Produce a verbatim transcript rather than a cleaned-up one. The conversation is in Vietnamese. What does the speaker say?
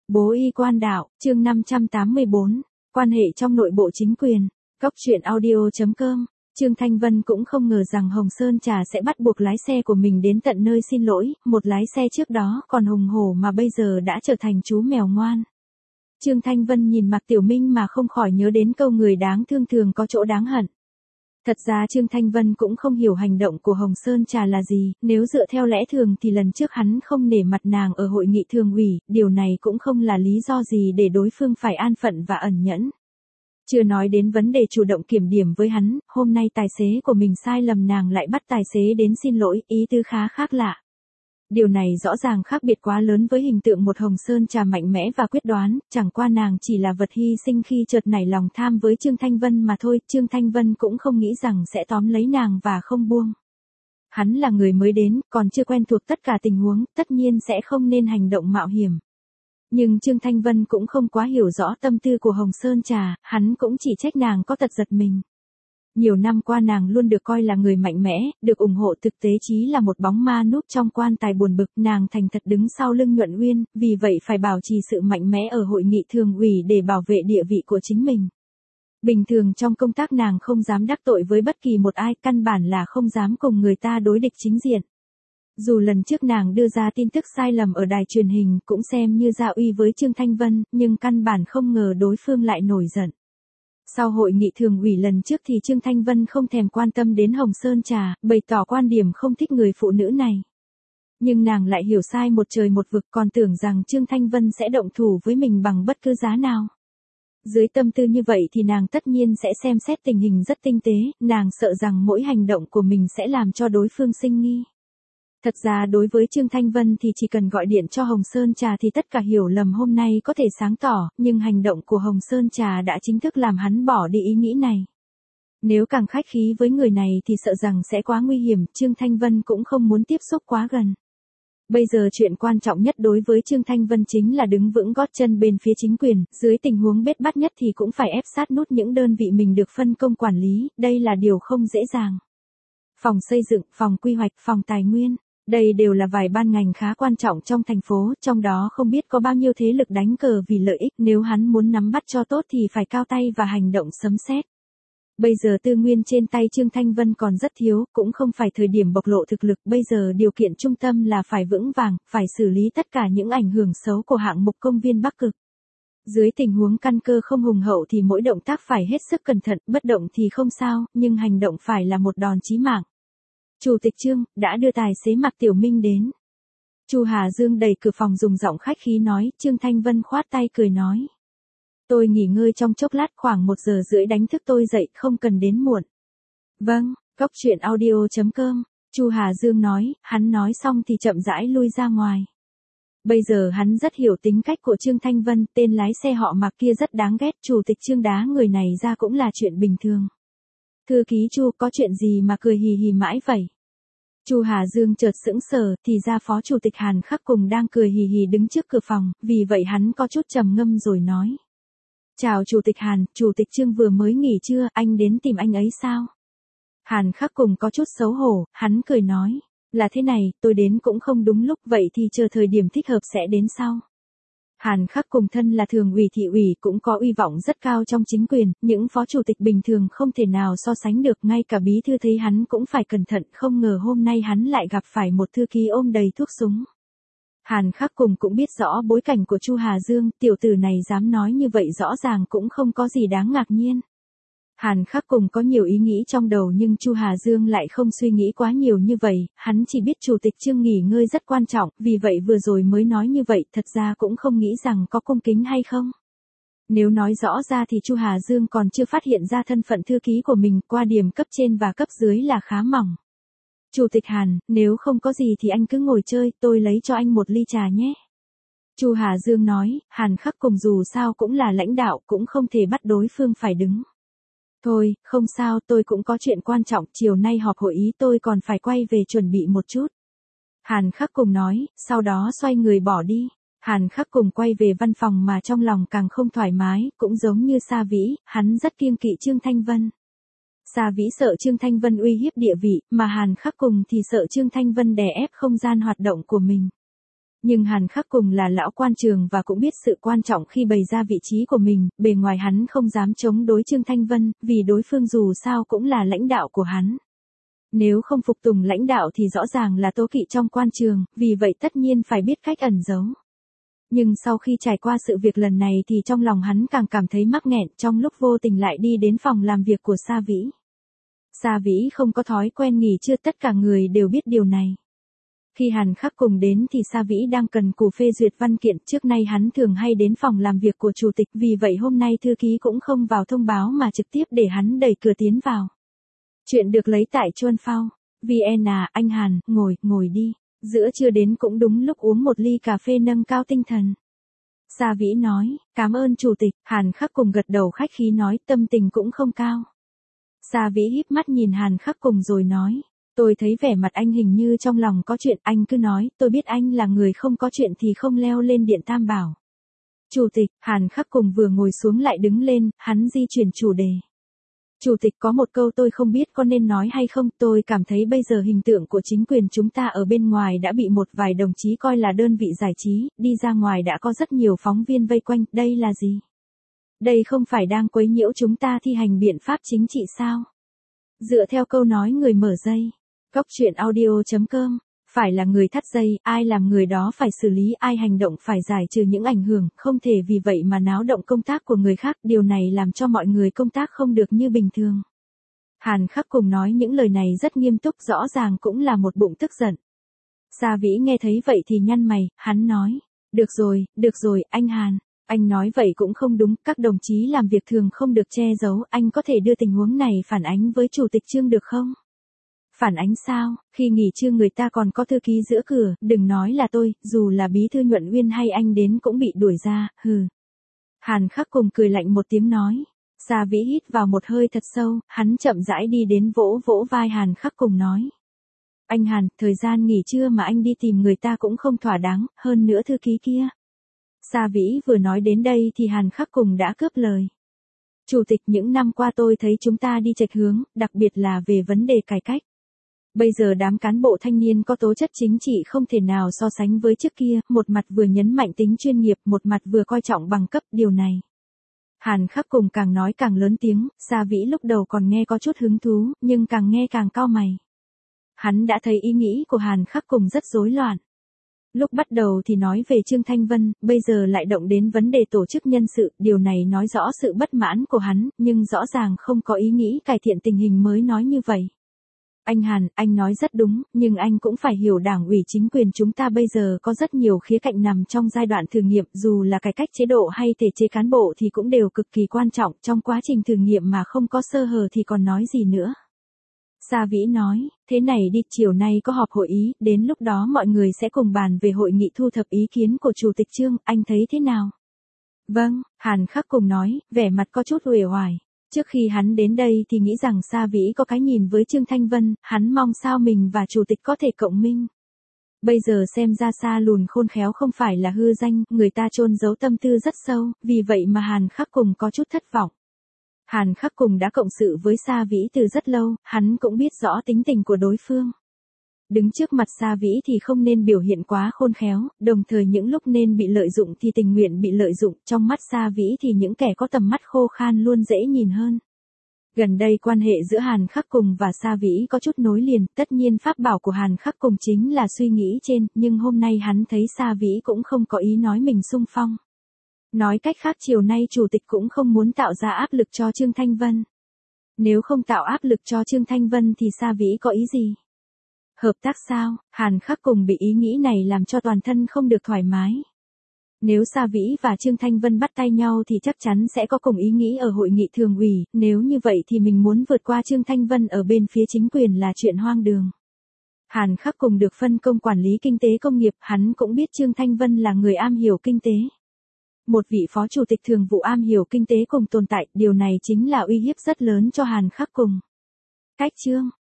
Bố y quan đạo, chương năm trăm tám mươi bốn, quan hệ trong nội bộ chính quyền, Cốc truyện audio chấm com. Trương Thanh Vân cũng không ngờ rằng Hồng Sơn Trà sẽ bắt buộc lái xe của mình đến tận nơi xin lỗi, một lái xe trước đó còn hùng hổ mà bây giờ đã trở thành chú mèo ngoan. Trương Thanh Vân nhìn Mạc Tiểu Minh mà không khỏi nhớ đến câu người đáng thương thường có chỗ đáng hận. Thật ra Trương Thanh Vân cũng không hiểu hành động của Hồng Sơn Trà là gì, nếu dựa theo lẽ thường thì lần trước hắn không nể mặt nàng ở hội nghị thường ủy, điều này cũng không là lý do gì để đối phương phải an phận và ẩn nhẫn. Chưa nói đến vấn đề chủ động kiểm điểm với hắn, hôm nay tài xế của mình sai lầm nàng lại bắt tài xế đến xin lỗi, ý tứ khá khác lạ. Điều này rõ ràng khác biệt quá lớn với hình tượng một Hồng Sơn Trà mạnh mẽ và quyết đoán, chẳng qua nàng chỉ là vật hy sinh khi chợt nảy lòng tham với Trương Thanh Vân mà thôi, Trương Thanh Vân cũng không nghĩ rằng sẽ tóm lấy nàng và không buông. Hắn là người mới đến, còn chưa quen thuộc tất cả tình huống, tất nhiên sẽ không nên hành động mạo hiểm. Nhưng Trương Thanh Vân cũng không quá hiểu rõ tâm tư của Hồng Sơn Trà, hắn cũng chỉ trách nàng có tật giật mình. Nhiều năm qua nàng luôn được coi là người mạnh mẽ, được ủng hộ, thực tế chí là một bóng ma núp trong quan tài buồn bực, nàng thành thật đứng sau lưng Nhuận Uyên, vì vậy phải bảo trì sự mạnh mẽ ở hội nghị thường ủy để bảo vệ địa vị của chính mình. Bình thường trong công tác nàng không dám đắc tội với bất kỳ một ai, căn bản là không dám cùng người ta đối địch chính diện. Dù lần trước nàng đưa ra tin tức sai lầm ở đài truyền hình cũng xem như gia uy với Trương Thanh Vân, nhưng căn bản không ngờ đối phương lại nổi giận. Sau hội nghị thường ủy lần trước thì Trương Thanh Vân không thèm quan tâm đến Hồng Sơn Trà, bày tỏ quan điểm không thích người phụ nữ này. Nhưng nàng lại hiểu sai một trời một vực, còn tưởng rằng Trương Thanh Vân sẽ động thủ với mình bằng bất cứ giá nào. Dưới tâm tư như vậy thì nàng tất nhiên sẽ xem xét tình hình rất tinh tế, nàng sợ rằng mỗi hành động của mình sẽ làm cho đối phương sinh nghi. Thật ra đối với Trương Thanh Vân thì chỉ cần gọi điện cho Hồng Sơn Trà thì tất cả hiểu lầm hôm nay có thể sáng tỏ, nhưng hành động của Hồng Sơn Trà đã chính thức làm hắn bỏ đi ý nghĩ này. Nếu càng khách khí với người này thì sợ rằng sẽ quá nguy hiểm, Trương Thanh Vân cũng không muốn tiếp xúc quá gần. Bây giờ chuyện quan trọng nhất đối với Trương Thanh Vân chính là đứng vững gót chân bên phía chính quyền, dưới tình huống bết bát nhất thì cũng phải ép sát nút những đơn vị mình được phân công quản lý, đây là điều không dễ dàng. Phòng xây dựng, phòng quy hoạch, phòng tài nguyên. Đây đều là vài ban ngành khá quan trọng trong thành phố, trong đó không biết có bao nhiêu thế lực đánh cờ vì lợi ích, nếu hắn muốn nắm bắt cho tốt thì phải cao tay và hành động sấm sét. Bây giờ tư nguyên trên tay Trương Thanh Vân còn rất thiếu, cũng không phải thời điểm bộc lộ thực lực, bây giờ điều kiện trung tâm là phải vững vàng, phải xử lý tất cả những ảnh hưởng xấu của hạng mục công viên Bắc Cực. Dưới tình huống căn cơ không hùng hậu thì mỗi động tác phải hết sức cẩn thận, bất động thì không sao, nhưng hành động phải là một đòn chí mạng. Chủ tịch Trương đã đưa tài xế Mạc Tiểu Minh đến. Chu Hà Dương đẩy cửa phòng dùng giọng khách khí nói, Trương Thanh Vân khoát tay cười nói. Tôi nghỉ ngơi trong chốc lát, khoảng một giờ rưỡi đánh thức tôi dậy, không cần đến muộn. Vâng, Cốc truyện audio chấm com. Chu Hà Dương nói, hắn nói xong thì chậm rãi lui ra ngoài. Bây giờ hắn rất hiểu tính cách của Trương Thanh Vân, tên lái xe họ Mạc kia rất đáng ghét, chủ tịch Trương đá người này ra cũng là chuyện bình thường. Thư ký Chu, có chuyện gì mà cười hì hì mãi vậy? Chu Hà Dương chợt sững sờ, thì ra phó chủ tịch Hàn Khắc cùng đang cười hì hì đứng trước cửa phòng, vì vậy hắn có chút trầm ngâm rồi nói. Chào chủ tịch Hàn, chủ tịch Trương vừa mới nghỉ trưa, anh đến tìm anh ấy sao? Hàn Khắc cùng có chút xấu hổ, hắn cười nói. Là thế này, tôi đến cũng không đúng lúc, vậy thì chờ thời điểm thích hợp sẽ đến sau. Hàn Khắc cùng thân là thường ủy thị ủy cũng có uy vọng rất cao trong chính quyền, những phó chủ tịch bình thường không thể nào so sánh được, ngay cả bí thư thấy hắn cũng phải cẩn thận, không ngờ hôm nay hắn lại gặp phải một thư ký ôm đầy thuốc súng. Hàn Khắc cùng cũng biết rõ bối cảnh của Chu Hà Dương, tiểu tử này dám nói như vậy rõ ràng cũng không có gì đáng ngạc nhiên. Hàn Khắc cùng có nhiều ý nghĩ trong đầu nhưng Chu Hà Dương lại không suy nghĩ quá nhiều như vậy, hắn chỉ biết chủ tịch Trương nghỉ ngơi rất quan trọng, vì vậy vừa rồi mới nói như vậy, thật ra cũng không nghĩ rằng có cung kính hay không. Nếu nói rõ ra thì Chu Hà Dương còn chưa phát hiện ra thân phận thư ký của mình, qua điểm cấp trên và cấp dưới là khá mỏng. Chủ tịch Hàn, nếu không có gì thì anh cứ ngồi chơi, tôi lấy cho anh một ly trà nhé. Chu Hà Dương nói, Hàn Khắc cùng dù sao cũng là lãnh đạo, cũng không thể bắt đối phương phải đứng. Thôi, không sao, tôi cũng có chuyện quan trọng, chiều nay họp hội ý tôi còn phải quay về chuẩn bị một chút. Hàn Khắc cùng nói, sau đó xoay người bỏ đi. Hàn Khắc cùng quay về văn phòng mà trong lòng càng không thoải mái, cũng giống như Sa Vĩ, hắn rất kiêng kỵ Trương Thanh Vân. Sa Vĩ sợ Trương Thanh Vân uy hiếp địa vị, mà Hàn Khắc cùng thì sợ Trương Thanh Vân đè ép không gian hoạt động của mình. Nhưng Hàn Khắc Cùng là lão quan trường và cũng biết sự quan trọng khi bày ra vị trí của mình, bề ngoài hắn không dám chống đối Trương Thanh Vân, vì đối phương dù sao cũng là lãnh đạo của hắn. Nếu không phục tùng lãnh đạo thì rõ ràng là tố kỵ trong quan trường, vì vậy tất nhiên phải biết cách ẩn giấu. Nhưng sau khi trải qua sự việc lần này thì trong lòng hắn càng cảm thấy mắc nghẹn, trong lúc vô tình lại đi đến phòng làm việc của Sa Vĩ. Sa Vĩ không có thói quen nghỉ trưa, tất cả người đều biết điều này. Khi Hàn Khắc Cùng đến thì Sa Vĩ đang cần cù phê duyệt văn kiện, trước nay hắn thường hay đến phòng làm việc của chủ tịch, vì vậy hôm nay thư ký cũng không vào thông báo mà trực tiếp để hắn đẩy cửa tiến vào. Chuyện được lấy tại Chuan Phao. vê en à, anh Hàn, ngồi, ngồi đi. Giữa trưa đến cũng đúng lúc uống một ly cà phê nâng cao tinh thần. Sa Vĩ nói, cảm ơn chủ tịch. Hàn Khắc Cùng gật đầu khách khí nói, tâm tình cũng không cao. Sa Vĩ híp mắt nhìn Hàn Khắc Cùng rồi nói, tôi thấy vẻ mặt anh hình như trong lòng có chuyện, anh cứ nói, tôi biết anh là người không có chuyện thì không leo lên điện Tam Bảo. Chủ tịch. Hàn Khắc Cùng vừa ngồi xuống lại đứng lên, hắn di chuyển chủ đề. Chủ tịch, có một câu tôi không biết có nên nói hay không, tôi cảm thấy bây giờ hình tượng của chính quyền chúng ta ở bên ngoài đã bị một vài đồng chí coi là đơn vị giải trí, đi ra ngoài đã có rất nhiều phóng viên vây quanh, đây là gì? Đây không phải đang quấy nhiễu chúng ta thi hành biện pháp chính trị sao? Dựa theo câu nói người mở dây, Cóc Truyện Audio chấm com, phải là người thắt dây, ai làm người đó phải xử lý, ai hành động phải giải trừ những ảnh hưởng, không thể vì vậy mà náo động công tác của người khác, điều này làm cho mọi người công tác không được như bình thường. Hàn Khắc Cùng nói những lời này rất nghiêm túc, rõ ràng cũng là một bụng tức giận. Sa Vĩ nghe thấy vậy thì nhăn mày, hắn nói, được rồi, được rồi, anh Hàn, anh nói vậy cũng không đúng, các đồng chí làm việc thường không được che giấu, anh có thể đưa tình huống này phản ánh với chủ tịch Trương được không? Phản ánh sao, khi nghỉ trưa người ta còn có thư ký giữa cửa, đừng nói là tôi, dù là bí thư Nhuận Uyên hay anh đến cũng bị đuổi ra, hừ. Hàn Khắc Cùng cười lạnh một tiếng nói. Sa Vĩ hít vào một hơi thật sâu, hắn chậm rãi đi đến vỗ vỗ vai Hàn Khắc Cùng nói. Anh Hàn, thời gian nghỉ trưa mà anh đi tìm người ta cũng không thỏa đáng, hơn nữa thư ký kia. Sa Vĩ vừa nói đến đây thì Hàn Khắc Cùng đã cướp lời. Chủ tịch, những năm qua tôi thấy chúng ta đi chệch hướng, đặc biệt là về vấn đề cải cách. Bây giờ đám cán bộ thanh niên có tố chất chính trị không thể nào so sánh với trước kia, một mặt vừa nhấn mạnh tính chuyên nghiệp, một mặt vừa coi trọng bằng cấp, điều này. Hàn Khắc Cùng càng nói càng lớn tiếng, Sa Vĩ lúc đầu còn nghe có chút hứng thú, nhưng càng nghe càng cau mày. Hắn đã thấy ý nghĩ của Hàn Khắc Cùng rất rối loạn. Lúc bắt đầu thì nói về Trương Thanh Vân, bây giờ lại động đến vấn đề tổ chức nhân sự, điều này nói rõ sự bất mãn của hắn, nhưng rõ ràng không có ý nghĩ cải thiện tình hình mới nói như vậy. Anh Hàn, anh nói rất đúng, nhưng anh cũng phải hiểu đảng ủy chính quyền chúng ta bây giờ có rất nhiều khía cạnh nằm trong giai đoạn thử nghiệm, dù là cải cách chế độ hay thể chế cán bộ thì cũng đều cực kỳ quan trọng, trong quá trình thử nghiệm mà không có sơ hở thì còn nói gì nữa. Sa Vĩ nói, thế này đi, chiều nay có họp hội ý, đến lúc đó mọi người sẽ cùng bàn về hội nghị thu thập ý kiến của Chủ tịch Trương, anh thấy thế nào? Vâng, Hàn Khắc Cùng nói, vẻ mặt có chút uể oải. Trước khi hắn đến đây thì nghĩ rằng Sa Vĩ có cái nhìn với Trương Thanh Vân, hắn mong sao mình và Chủ tịch có thể cộng minh. Bây giờ xem ra Sa lùn khôn khéo không phải là hư danh, người ta chôn giấu tâm tư rất sâu, vì vậy mà Hàn Khắc Cùng có chút thất vọng. Hàn Khắc Cùng đã cộng sự với Sa Vĩ từ rất lâu, hắn cũng biết rõ tính tình của đối phương. Đứng trước mặt Sa Vĩ thì không nên biểu hiện quá khôn khéo, đồng thời những lúc nên bị lợi dụng thì tình nguyện bị lợi dụng, trong mắt Sa Vĩ thì những kẻ có tầm mắt khô khan luôn dễ nhìn hơn. Gần đây quan hệ giữa Hàn Khắc Cùng và Sa Vĩ có chút nối liền, tất nhiên pháp bảo của Hàn Khắc Cùng chính là suy nghĩ trên, nhưng hôm nay hắn thấy Sa Vĩ cũng không có ý nói mình xung phong. Nói cách khác chiều nay chủ tịch cũng không muốn tạo ra áp lực cho Trương Thanh Vân. Nếu không tạo áp lực cho Trương Thanh Vân thì Sa Vĩ có ý gì? Hợp tác sao? Hàn Khắc Cùng bị ý nghĩ này làm cho toàn thân không được thoải mái. Nếu Sa Vĩ và Trương Thanh Vân bắt tay nhau thì chắc chắn sẽ có cùng ý nghĩ ở hội nghị thường ủy, nếu như vậy thì mình muốn vượt qua Trương Thanh Vân ở bên phía chính quyền là chuyện hoang đường. Hàn Khắc Cùng được phân công quản lý kinh tế công nghiệp, hắn cũng biết Trương Thanh Vân là người am hiểu kinh tế. Một vị phó chủ tịch thường vụ am hiểu kinh tế cùng tồn tại, điều này chính là uy hiếp rất lớn cho Hàn Khắc Cùng. Cách Trương,